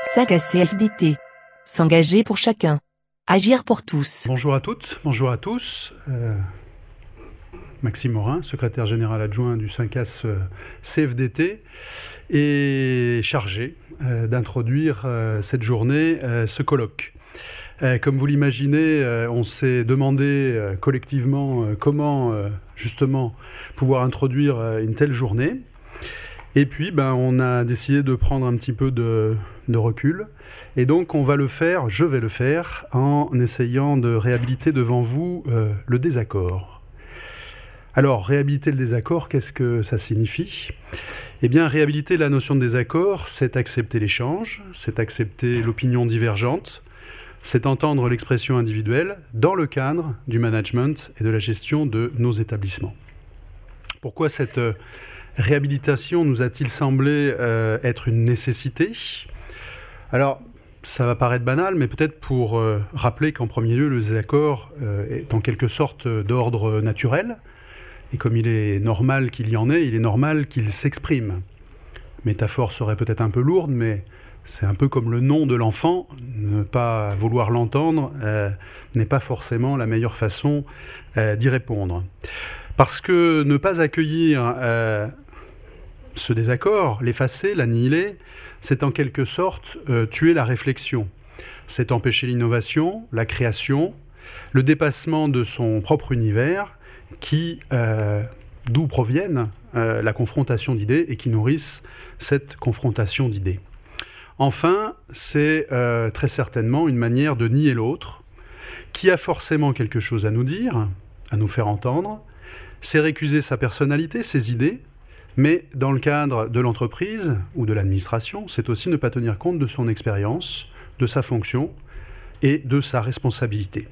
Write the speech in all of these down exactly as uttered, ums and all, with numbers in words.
S A C C F D T. S'engager pour chacun. Agir pour tous. Bonjour à toutes, bonjour à tous. Euh, Maxime Morin, secrétaire général adjoint du cinq A S C F D T, est chargé euh, d'introduire euh, cette journée, euh, ce colloque. Euh, comme vous l'imaginez, euh, on s'est demandé euh, collectivement euh, comment euh, justement pouvoir introduire euh, une telle journée. Et puis, ben, on a décidé de prendre un petit peu de, de recul. Et donc, on va le faire, je vais le faire, en essayant de réhabiliter devant vous euh, le désaccord. Alors, réhabiliter le désaccord, qu'est-ce que ça signifie ? Eh bien, réhabiliter la notion de désaccord, c'est accepter l'échange, c'est accepter l'opinion divergente, c'est entendre l'expression individuelle dans le cadre du management et de la gestion de nos établissements. Pourquoi cette euh, réhabilitation nous a-t-il semblé euh, être une nécessité ? Alors, ça va paraître banal, mais peut-être pour euh, rappeler qu'en premier lieu, le désaccord euh, est en quelque sorte d'ordre naturel. Et comme il est normal qu'il y en ait, il est normal qu'il s'exprime. Métaphore serait peut-être un peu lourde, mais c'est un peu comme le nom de l'enfant. Ne pas vouloir l'entendre euh, n'est pas forcément la meilleure façon euh, d'y répondre. Parce que ne pas accueillir euh, ce désaccord, l'effacer, l'annihiler, c'est en quelque sorte euh, tuer la réflexion. C'est empêcher l'innovation, la création, le dépassement de son propre univers, qui, euh, d'où proviennent euh, la confrontation d'idées et qui nourrissent cette confrontation d'idées. Enfin, c'est euh, très certainement une manière de nier l'autre, qui a forcément quelque chose à nous dire, à nous faire entendre. C'est récuser sa personnalité, ses idées, mais dans le cadre de l'entreprise ou de l'administration, c'est aussi ne pas tenir compte de son expérience, de sa fonction et de sa responsabilité.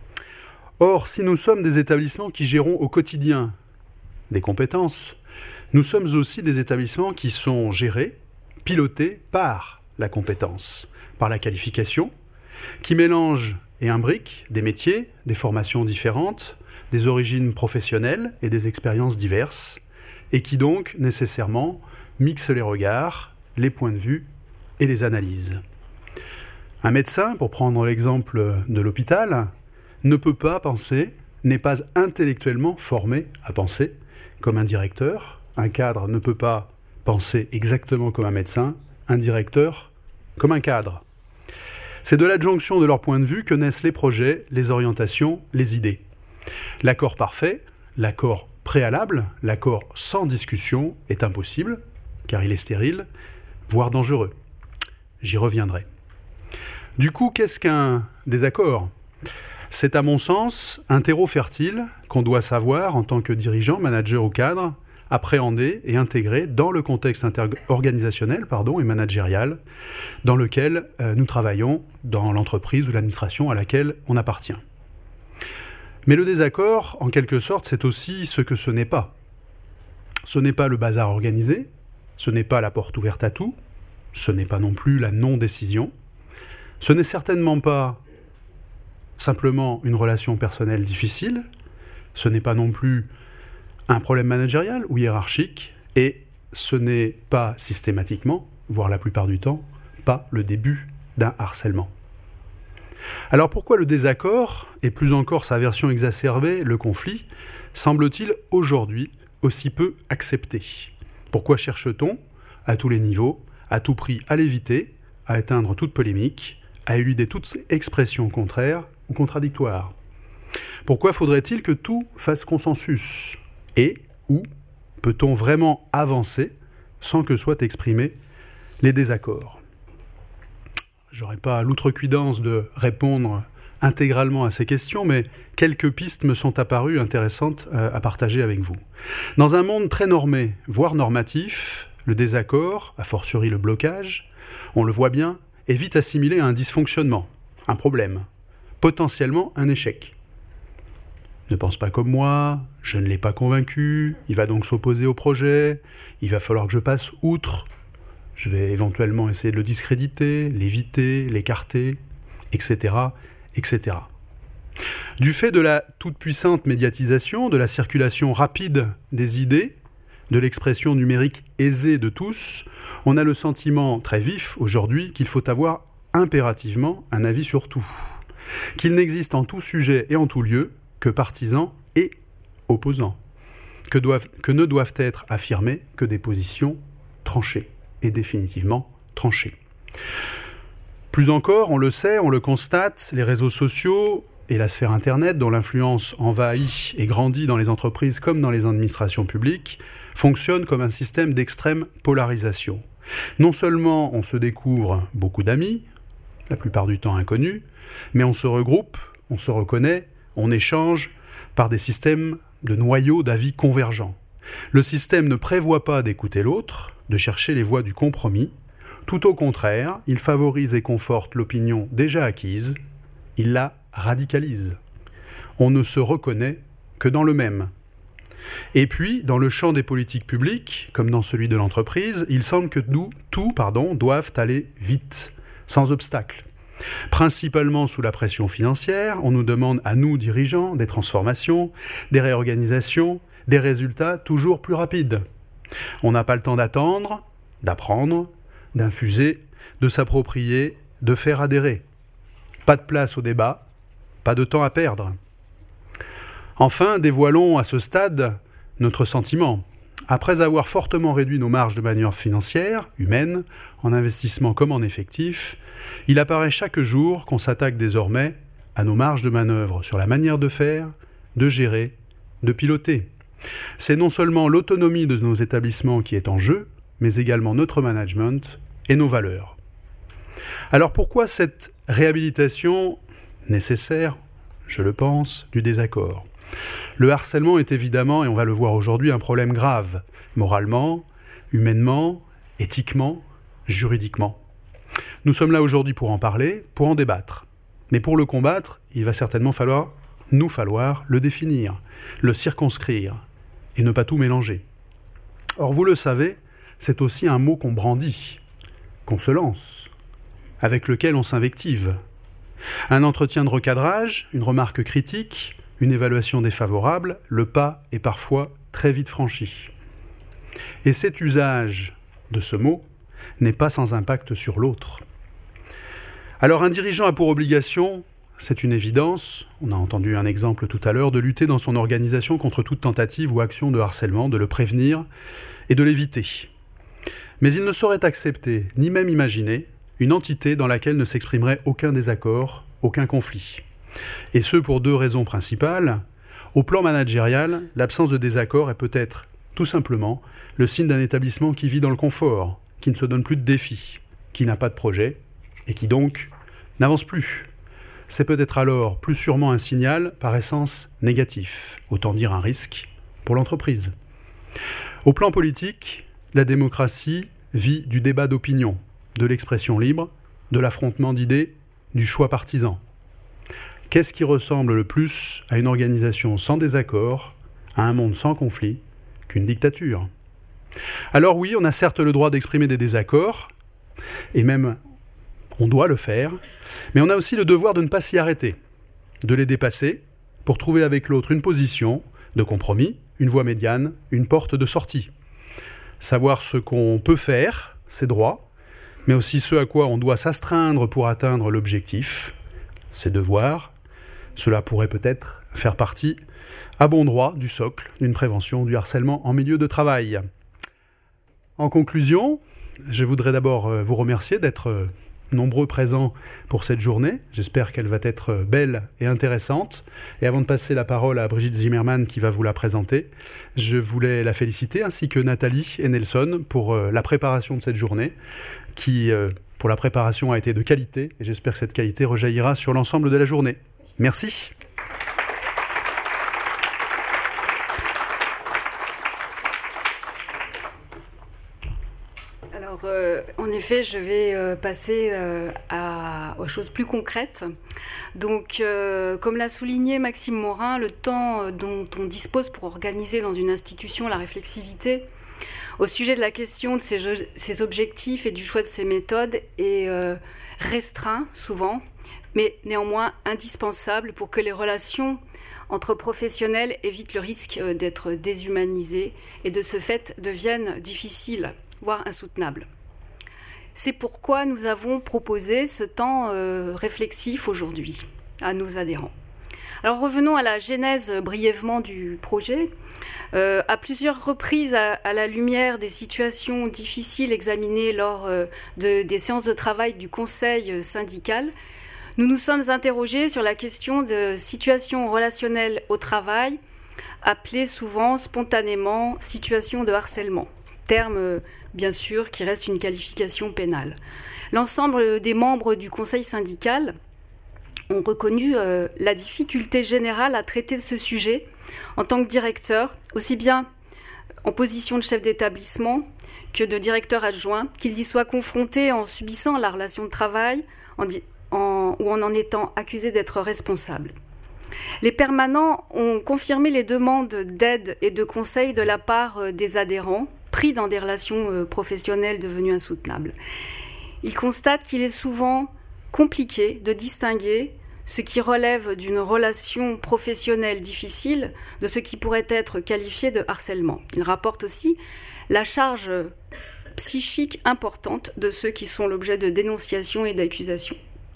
Or, si nous sommes des établissements qui gérons au quotidien des compétences, nous sommes aussi des établissements qui sont gérés, pilotés par la compétence, par la qualification, qui mélangent et imbriquent des métiers, des formations différentes, des origines professionnelles et des expériences diverses, et qui donc, nécessairement, mixent les regards, les points de vue et les analyses. Un médecin, pour prendre l'exemple de l'hôpital, ne peut pas penser, n'est pas intellectuellement formé à penser comme un directeur. Un cadre ne peut pas penser exactement comme un médecin, un directeur comme un cadre. C'est de l'adjonction de leurs points de vue que naissent les projets, les orientations, les idées. L'accord parfait, l'accord préalable, l'accord sans discussion est impossible, car il est stérile, voire dangereux. J'y reviendrai. Du coup, qu'est-ce qu'un désaccord ? C'est à mon sens un terreau fertile qu'on doit savoir, en tant que dirigeant, manager ou cadre, appréhender et intégrer dans le contexte inter- organisationnel pardon, et managérial dans lequel euh, nous travaillons dans l'entreprise ou l'administration à laquelle on appartient. Mais le désaccord, en quelque sorte, c'est aussi ce que ce n'est pas. Ce n'est pas le bazar organisé, ce n'est pas la porte ouverte à tout, ce n'est pas non plus la non-décision, ce n'est certainement pas simplement une relation personnelle difficile, ce n'est pas non plus un problème managérial ou hiérarchique, et ce n'est pas systématiquement, voire la plupart du temps, pas le début d'un harcèlement. Alors pourquoi le désaccord, et plus encore sa version exacerbée, le conflit, semble-t-il aujourd'hui aussi peu accepté ? Pourquoi cherche-t-on, à tous les niveaux, à tout prix à l'éviter, à éteindre toute polémique, à éluder toute expression contraire ou contradictoire ? Pourquoi faudrait-il que tout fasse consensus ? Et où peut-on vraiment avancer sans que soient exprimés les désaccords ? J'aurais pas l'outrecuidance de répondre intégralement à ces questions, mais quelques pistes me sont apparues intéressantes à partager avec vous. Dans un monde très normé, voire normatif, le désaccord, a fortiori le blocage, on le voit bien, est vite assimilé à un dysfonctionnement, un problème, potentiellement un échec. Ne pense pas comme moi, je ne l'ai pas convaincu, il va donc s'opposer au projet, il va falloir que je passe outre, je vais éventuellement essayer de le discréditer, l'éviter, l'écarter, et cetera, et cetera. Du fait de la toute-puissante médiatisation, de la circulation rapide des idées, de l'expression numérique aisée de tous, On a le sentiment très vif aujourd'hui qu'il faut avoir impérativement un avis sur tout, qu'il n'existe en tout sujet et en tout lieu que partisans et opposants, que, doivent, que ne doivent être affirmées que des positions tranchées et définitivement tranchées. Plus encore, on le sait, on le constate, les réseaux sociaux et la sphère Internet, dont l'influence envahit et grandit dans les entreprises comme dans les administrations publiques, fonctionnent comme un système d'extrême polarisation. Non seulement on se découvre beaucoup d'amis, la plupart du temps inconnus, mais on se regroupe, on se reconnaît, on échange par des systèmes de noyaux d'avis convergents. Le système ne prévoit pas d'écouter l'autre, de chercher les voies du compromis. Tout au contraire, il favorise et conforte l'opinion déjà acquise, il la radicalise. On ne se reconnaît que dans le même. Et puis, dans le champ des politiques publiques, comme dans celui de l'entreprise, il semble que nous, tout, pardon, doivent aller vite, sans obstacle. Principalement sous la pression financière, on nous demande à nous, dirigeants, des transformations, des réorganisations, des résultats toujours plus rapides. On n'a pas le temps d'attendre, d'apprendre, d'infuser, de s'approprier, de faire adhérer. Pas de place au débat, pas de temps à perdre. Enfin, dévoilons à ce stade notre sentiment. Après avoir fortement réduit nos marges de manœuvre financières, humaines, en investissement comme en effectifs, il apparaît chaque jour qu'on s'attaque désormais à nos marges de manœuvre sur la manière de faire, de gérer, de piloter. C'est non seulement l'autonomie de nos établissements qui est en jeu, mais également notre management et nos valeurs. Alors pourquoi cette réhabilitation nécessaire, je le pense, du désaccord ? Le harcèlement est évidemment, et on va le voir aujourd'hui, un problème grave, moralement, humainement, éthiquement, juridiquement. Nous sommes là aujourd'hui pour en parler, pour en débattre. Mais pour le combattre, il va certainement falloir, nous falloir le définir, le circonscrire, et ne pas tout mélanger. Or, vous le savez, c'est aussi un mot qu'on brandit, qu'on se lance, avec lequel on s'invective. Un entretien de recadrage, une remarque critique, une évaluation défavorable, le pas est parfois très vite franchi. Et cet usage de ce mot n'est pas sans impact sur l'autre. Alors un dirigeant a pour obligation, c'est une évidence, on a entendu un exemple tout à l'heure, de lutter dans son organisation contre toute tentative ou action de harcèlement, de le prévenir et de l'éviter. Mais il ne saurait accepter, ni même imaginer, une entité dans laquelle ne s'exprimerait aucun désaccord, aucun conflit. Et ce pour deux raisons principales. Au plan managérial, l'absence de désaccord est peut-être, tout simplement, le signe d'un établissement qui vit dans le confort, qui ne se donne plus de défis, qui n'a pas de projet, et qui donc n'avance plus. C'est peut-être alors plus sûrement un signal par essence négatif, autant dire un risque pour l'entreprise. Au plan politique, la démocratie vit du débat d'opinion, de l'expression libre, de l'affrontement d'idées, du choix partisan. Qu'est-ce qui ressemble le plus à une organisation sans désaccord, à un monde sans conflit, qu'une dictature ? Alors oui, on a certes le droit d'exprimer des désaccords, et même on doit le faire, mais on a aussi le devoir de ne pas s'y arrêter, de les dépasser pour trouver avec l'autre une position de compromis, une voie médiane, une porte de sortie. Savoir ce qu'on peut faire, c'est droit, mais aussi ce à quoi on doit s'astreindre pour atteindre l'objectif, c'est devoir. Cela pourrait peut-être faire partie, à bon droit, du socle d'une prévention du harcèlement en milieu de travail. En conclusion, je voudrais d'abord vous remercier d'être nombreux présents pour cette journée. J'espère qu'elle va être belle et intéressante. Et avant de passer la parole à Brigitte Zimmermann qui va vous la présenter, je voulais la féliciter ainsi que Nathalie et Nelson pour la préparation de cette journée qui, pour la préparation, a été de qualité. Et j'espère que cette qualité rejaillira sur l'ensemble de la journée. Merci. Alors, euh, en effet, je vais euh, passer euh, à, aux choses plus concrètes. Donc, euh, comme l'a souligné Maxime Morin, le temps dont on dispose pour organiser dans une institution la réflexivité au sujet de la question de ses, ses objectifs et du choix de ses méthodes est euh, restreint souvent, mais néanmoins indispensable pour que les relations entre professionnels évitent le risque d'être déshumanisées et de ce fait deviennent difficiles, voire insoutenables. C'est pourquoi nous avons proposé ce temps euh, réflexif aujourd'hui à nos adhérents. Alors revenons à la genèse brièvement du projet. Euh, à plusieurs reprises, à, à la lumière des situations difficiles examinées lors euh, de, des séances de travail du conseil syndical, nous nous sommes interrogés sur la question de situation relationnelle au travail, appelée souvent spontanément situation de harcèlement, terme bien sûr qui reste une qualification pénale. L'ensemble des membres du conseil syndical ont reconnu euh, la difficulté générale à traiter de ce sujet en tant que directeur, aussi bien en position de chef d'établissement que de directeur adjoint, qu'ils y soient confrontés en subissant la relation de travail en, en, ou en en étant accusés d'être responsables. Les permanents ont confirmé les demandes d'aide et de conseil de la part des adhérents, pris dans des relations professionnelles devenues insoutenables. Ils constatent qu'il est souvent compliqué de distinguer ce qui relève d'une relation professionnelle difficile de ce qui pourrait être qualifié de harcèlement. Ils rapportent aussi la charge psychique importante de ceux qui sont l'objet de dénonciations et d'accusations.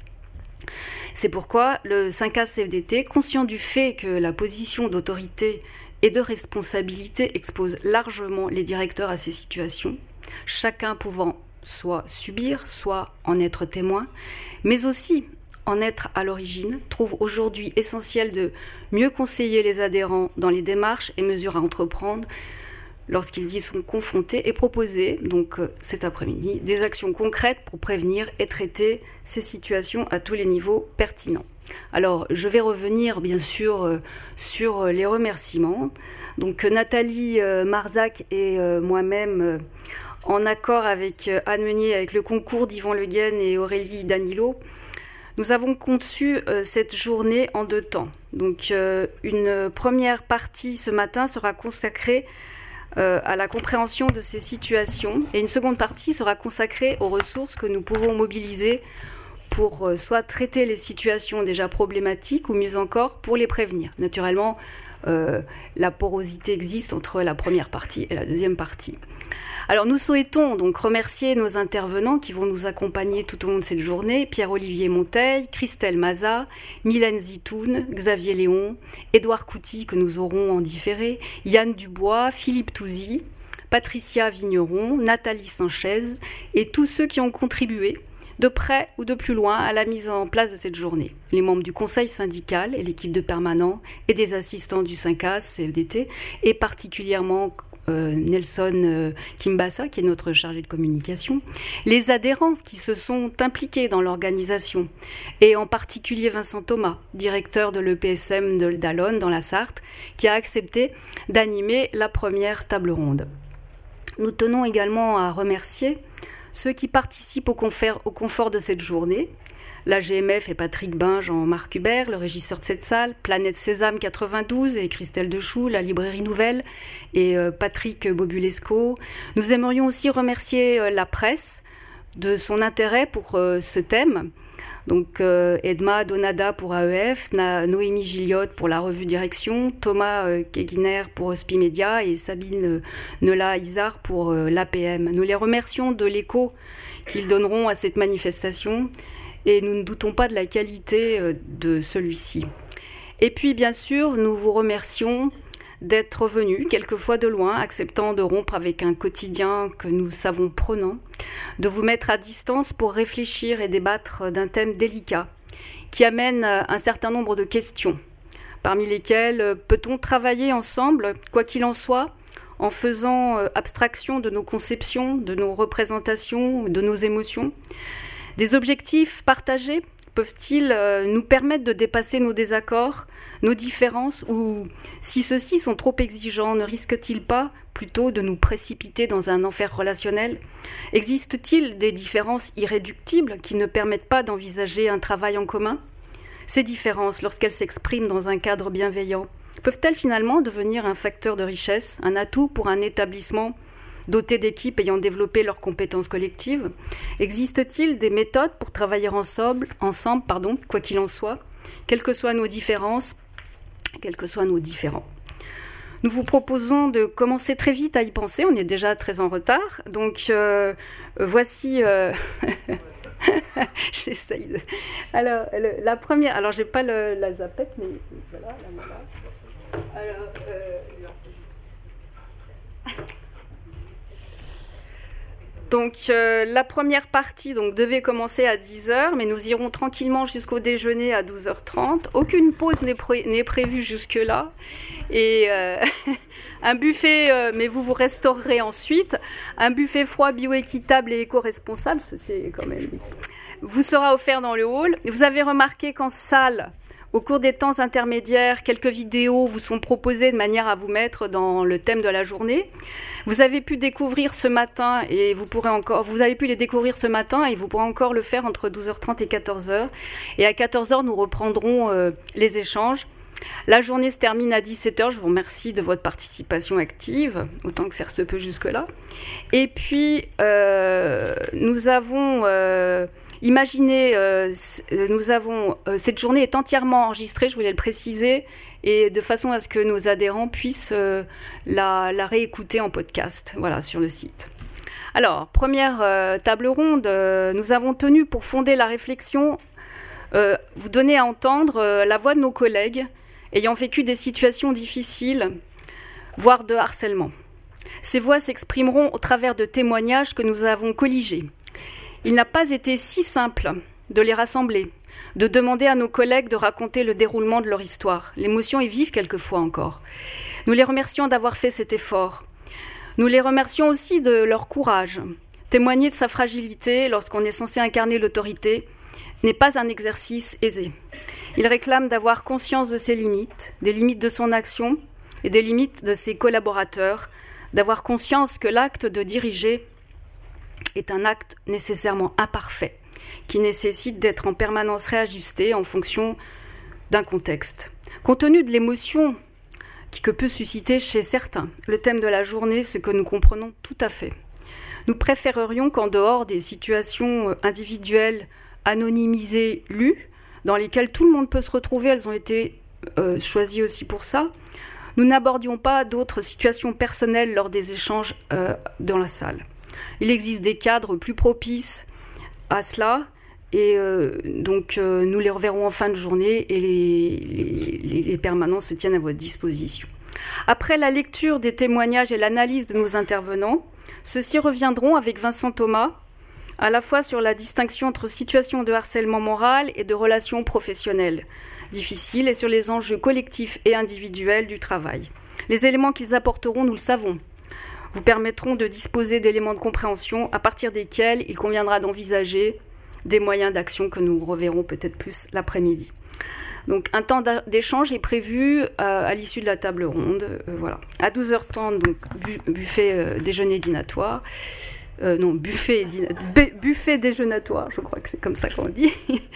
C'est pourquoi le cinq A C F D T, conscient du fait que la position d'autorité et de responsabilité expose largement les directeurs à ces situations, chacun pouvant soit subir, soit en être témoin, mais aussi en être à l'origine, trouve aujourd'hui essentiel de mieux conseiller les adhérents dans les démarches et mesures à entreprendre lorsqu'ils y sont confrontés et proposer, donc euh, cet après-midi, des actions concrètes pour prévenir et traiter ces situations à tous les niveaux pertinents. Alors, je vais revenir bien sûr euh, sur les remerciements. Donc, Nathalie euh, Marzac et euh, moi-même, euh, en accord avec euh, Anne Meunier, avec le concours d'Yvan Le Guen et Aurélie Danilo, nous avons conçu euh, cette journée en deux temps. Donc, euh, une première partie ce matin sera consacrée euh, à la compréhension de ces situations et une seconde partie sera consacrée aux ressources que nous pouvons mobiliser pour euh, soit traiter les situations déjà problématiques ou mieux encore pour les prévenir. Naturellement, euh, la porosité existe entre la première partie et la deuxième partie. Alors nous souhaitons donc remercier nos intervenants qui vont nous accompagner tout au long de cette journée, Pierre-Olivier Monteil, Christelle Maza, Mylène Zitoun, Xavier Léon, Édouard Couty que nous aurons en différé, Yann Dubois, Philippe Touzy, Patricia Vigneron, Nathalie Sanchez et tous ceux qui ont contribué de près ou de plus loin à la mise en place de cette journée. Les membres du conseil syndical et l'équipe de permanents et des assistants du cinq A C F D T et particulièrement Euh, Nelson euh, Kimbassa, qui est notre chargé de communication, les adhérents qui se sont impliqués dans l'organisation, et en particulier Vincent Thomas, directeur de l'E P S M de d'Allonne dans la Sarthe, qui a accepté d'animer la première table ronde. Nous tenons également à remercier ceux qui participent au confort, au confort de cette journée, l'A G M F et Patrick Bain, Jean-Marc Hubert, le régisseur de cette salle, Planète Sésame quatre-vingt-douze et Christelle Dechoux, la librairie Nouvelle et euh, Patrick Bobulesco. Nous aimerions aussi remercier euh, la presse de son intérêt pour euh, ce thème. Donc euh, Edma Donada pour A E F, Na- Noémie Gilliotte pour la revue Direction, Thomas euh, Keguiner pour Hospi Média et Sabine euh, Nela-Izard pour euh, l'A P M. Nous les remercions de l'écho qu'ils donneront à cette manifestation. Et nous ne doutons pas de la qualité de celui-ci. Et puis, bien sûr, nous vous remercions d'être venus, quelquefois de loin, acceptant de rompre avec un quotidien que nous savons prenant, de vous mettre à distance pour réfléchir et débattre d'un thème délicat, qui amène un certain nombre de questions, parmi lesquelles peut-on travailler ensemble, quoi qu'il en soit, en faisant abstraction de nos conceptions, de nos représentations, de nos émotions. Des objectifs partagés peuvent-ils euh, nous permettre de dépasser nos désaccords, nos différences, ou si ceux-ci sont trop exigeants, ne risquent-ils pas plutôt de nous précipiter dans un enfer relationnel ? Existe-t-il des différences irréductibles qui ne permettent pas d'envisager un travail en commun ? Ces différences, lorsqu'elles s'expriment dans un cadre bienveillant, peuvent-elles finalement devenir un facteur de richesse, un atout pour un établissement dotés d'équipes ayant développé leurs compétences collectives? Existe-t-il des méthodes pour travailler ensemble, ensemble pardon, quoi qu'il en soit, quelles que soient nos différences, quels que soient nos différends? Nous vous proposons de commencer très vite à y penser, on est déjà très en retard. Donc euh, voici... Euh... J'essaye de... Alors, le, la première... Alors, j'ai pas le, la zapette, mais voilà, la voilà. Alors... Euh... Donc, euh, la première partie donc, devait commencer à dix heures, mais nous irons tranquillement jusqu'au déjeuner à douze heures trente. Aucune pause n'est, pré- n'est prévue jusque-là. Et euh, un buffet, euh, mais vous vous restaurerez ensuite. Un buffet froid, bioéquitable et éco-responsable, c'est quand même... vous sera offert dans le hall. Vous avez remarqué qu'en salle, au cours des temps intermédiaires, quelques vidéos vous sont proposées de manière à vous mettre dans le thème de la journée. Vous avez pu découvrir ce matin, et vous pourrez encore, vous avez pu les découvrir ce matin, et vous pourrez encore le faire entre douze heures trente et quatorze heures. Et à quatorze heures, nous reprendrons euh, les échanges. La journée se termine à dix-sept heures. Je vous remercie de votre participation active, autant que faire se peut jusque-là. Et puis, euh, nous avons... Euh, Imaginez, euh, nous avons, euh, cette journée est entièrement enregistrée, je voulais le préciser, et de façon à ce que nos adhérents puissent euh, la, la réécouter en podcast, voilà, sur le site. Alors, première euh, table ronde, euh, nous avons tenu pour fonder la réflexion, euh, vous donner à entendre euh, la voix de nos collègues ayant vécu des situations difficiles, voire de harcèlement. Ces voix s'exprimeront au travers de témoignages que nous avons colligés. Il n'a pas été si simple de les rassembler, de demander à nos collègues de raconter le déroulement de leur histoire. L'émotion est vive quelquefois encore. Nous les remercions d'avoir fait cet effort. Nous les remercions aussi de leur courage. Témoigner de sa fragilité lorsqu'on est censé incarner l'autorité n'est pas un exercice aisé. Il réclame d'avoir conscience de ses limites, des limites de son action et des limites de ses collaborateurs, d'avoir conscience que l'acte de diriger est un acte nécessairement imparfait, qui nécessite d'être en permanence réajusté en fonction d'un contexte. Compte tenu de l'émotion que peut susciter chez certains le thème de la journée, ce que nous comprenons tout à fait, nous préférerions qu'en dehors des situations individuelles anonymisées, lues, dans lesquelles tout le monde peut se retrouver, elles ont été euh, choisies aussi pour ça, nous n'abordions pas d'autres situations personnelles lors des échanges euh, dans la salle. Il existe des cadres plus propices à cela, et euh, donc euh, nous les reverrons en fin de journée, et les, les, les permanents se tiennent à votre disposition. Après la lecture des témoignages et l'analyse de nos intervenants, ceux-ci reviendront avec Vincent Thomas, à la fois sur la distinction entre situation de harcèlement moral et de relations professionnelles difficiles, et sur les enjeux collectifs et individuels du travail. Les éléments qu'ils apporteront, nous le savons, vous permettront de disposer d'éléments de compréhension à partir desquels il conviendra d'envisager des moyens d'action que nous reverrons peut-être plus l'après-midi. Donc un temps d'échange est prévu euh, à l'issue de la table ronde. Euh, voilà. À douze heures trente, donc, bu buffet euh, déjeuner dînatoire. Euh, non, buffet, buffet déjeunatoire, je crois que c'est comme ça qu'on dit.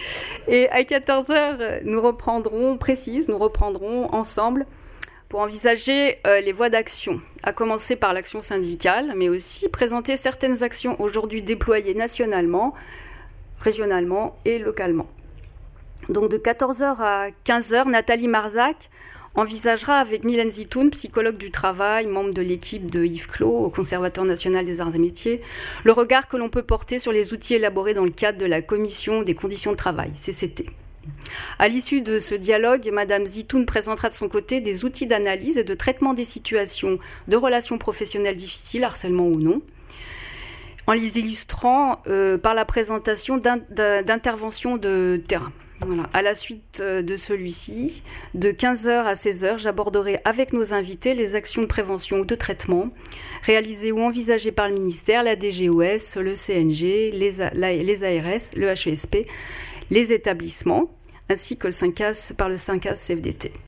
Et à quatorze heures, nous reprendrons, précise, nous reprendrons ensemble pour envisager euh, les voies d'action, à commencer par l'action syndicale, mais aussi présenter certaines actions aujourd'hui déployées nationalement, régionalement et localement. Donc de quatorze heures à quinze heures, Nathalie Marzac envisagera avec Mylène Zitoun, psychologue du travail, membre de l'équipe de Yves Clos au Conservatoire national des arts et métiers, le regard que l'on peut porter sur les outils élaborés dans le cadre de la Commission des conditions de travail, C C T. À l'issue de ce dialogue, Madame Zitoun présentera de son côté des outils d'analyse et de traitement des situations de relations professionnelles difficiles, harcèlement ou non, en les illustrant euh, par la présentation d'interventions de terrain. Voilà. À la suite de celui-ci, de quinze heures à seize heures, j'aborderai avec nos invités les actions de prévention ou de traitement réalisées ou envisagées par le ministère, la D G O S, le C N G, les, A, la, les A R S, le H E S P, les établissements, ainsi que le cinq A S par le cinq A S C F D T.